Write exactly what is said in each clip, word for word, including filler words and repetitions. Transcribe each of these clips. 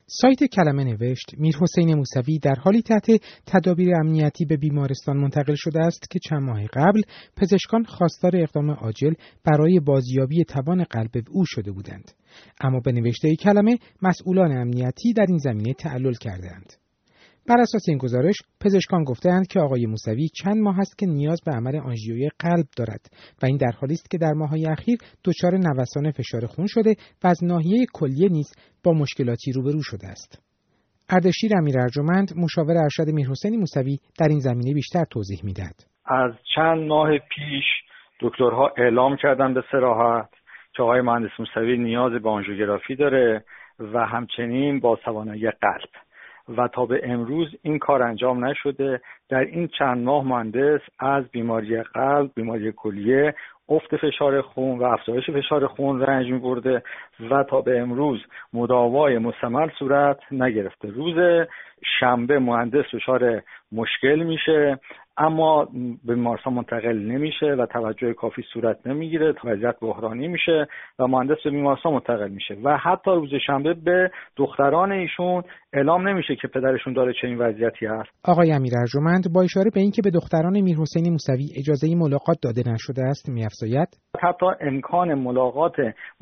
سایت کلمه نوشت میرحسین موسوی در حالی تحت تدابیر امنیتی به بیمارستان منتقل شده است که چند ماه قبل پزشکان خواستار اقدام عاجل برای بازیابی توان قلب او شده بودند. اما به نوشته کلمه مسئولان امنیتی در این زمینه تعلل کردند. بر اساس این گزارش پزشکان گفتند که آقای موسوی چند ماه است که نیاز به عمل آنژیوی قلب دارد و این در حالی است که در ماه‌های اخیر دچار نوسان فشار خون شده و از ناحیه کلیه نیز با مشکلاتی روبرو شده است. اردشیر امیرارجمند مشاور ارشد میرحسین موسوی در این زمینه بیشتر توضیح می‌دهد. از چند ماه پیش دکترها اعلام کردند به صراحت که آقای مهندس موسوی نیاز به آنژیوگرافی داره و همچنین با توانایی قلب و تا به امروز این کار انجام نشده. در این چند ماه مهندس از بیماری قلب، بیماری کلیه، افت فشار خون و افزایش فشار خون رنج می‌برده و تا به امروز مداوای مستمر صورت نگرفته. روز شنبه مهندس دچار مشکل میشه اما به بیمارستان منتقل نمیشه و توجه کافی صورت نمیگیره، وضعیت بحرانی میشه و مهندس به بیمارستان منتقل میشه و حتی روز شنبه به دختران ایشون اعلام نمیشه که پدرشون داره چه این وضعیتی هست. آقای امیرارجمند با اشاره به اینکه به دختران میرحسین موسوی اجازه ملاقات داده نشده است می‌افزاید حتی امکان ملاقات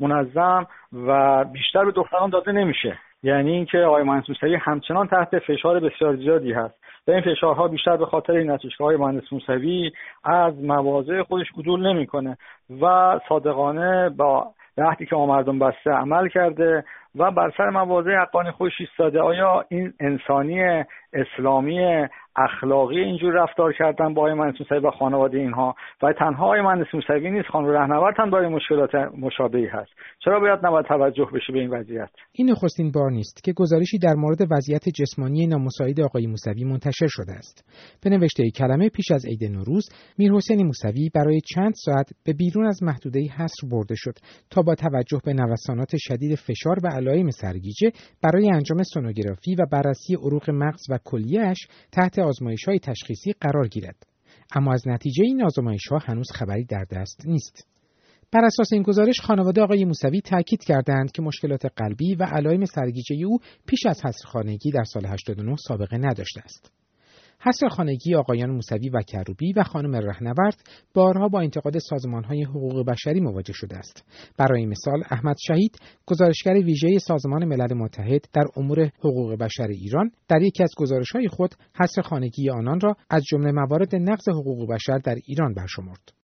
منظم و بیشتر به دختران داده نمیشه. یعنی اینکه آقای مهندس موسوی همچنان تحت فشار بسیار زیادی هست و این فشارها بیشتر به خاطر این است که آقای مهندس موسوی از مواضع خودش عدول نمیکنه و صادقانه با عهدی که مردم بسته عمل کرده و بر سر مواضع حقانی خودش ایستاده. آیا این انسانی، اسلامی، اخلاقی اینجور رفتار کردن با آقای مهندس موسوی و خانواده اینها و تنها آقای مهندس موسوی نیست، خانم رهنورد هم داره مشکلات مشابهی هست. چرا باید نباید توجه بشه به این وضعیت؟ این نخستین بار نیست که گزارشی در مورد وضعیت جسمانی نامساعد آقای موسوی منتشر شده است. به نوشته کلمه پیش از عید نوروز میرحسین موسوی برای چند ساعت به بیرون از محدوده حصر برده شد تا با توجه به نوسانات شدید فشار و علائم سرگیجه برای انجام سونوگرافی و بررسی عروق مغز و کلیه‌اش تحت آزمایش‌های تشخیصی قرار گیرد. اما از نتیجه این آزمایش‌ها هنوز خبری در دست نیست. بر اساس این گزارش خانواده آقای موسوی تاکید کردند که مشکلات قلبی و علائم سرگیجه او پیش از حصرخانگی در سال هشتاد و نه سابقه نداشته است. حصرخانگی آقایان موسوی و کروبی و خانم رهنورد بارها با انتقاد سازمان‌های حقوق بشری مواجه شده است. برای مثال احمد شهید، گزارشگر ویژه سازمان ملل متحد در امور حقوق بشر ایران، در یکی از گزارش‌های خود حصرخانگی آنان را از جمله موارد نقض حقوق بشر در ایران برشمرد.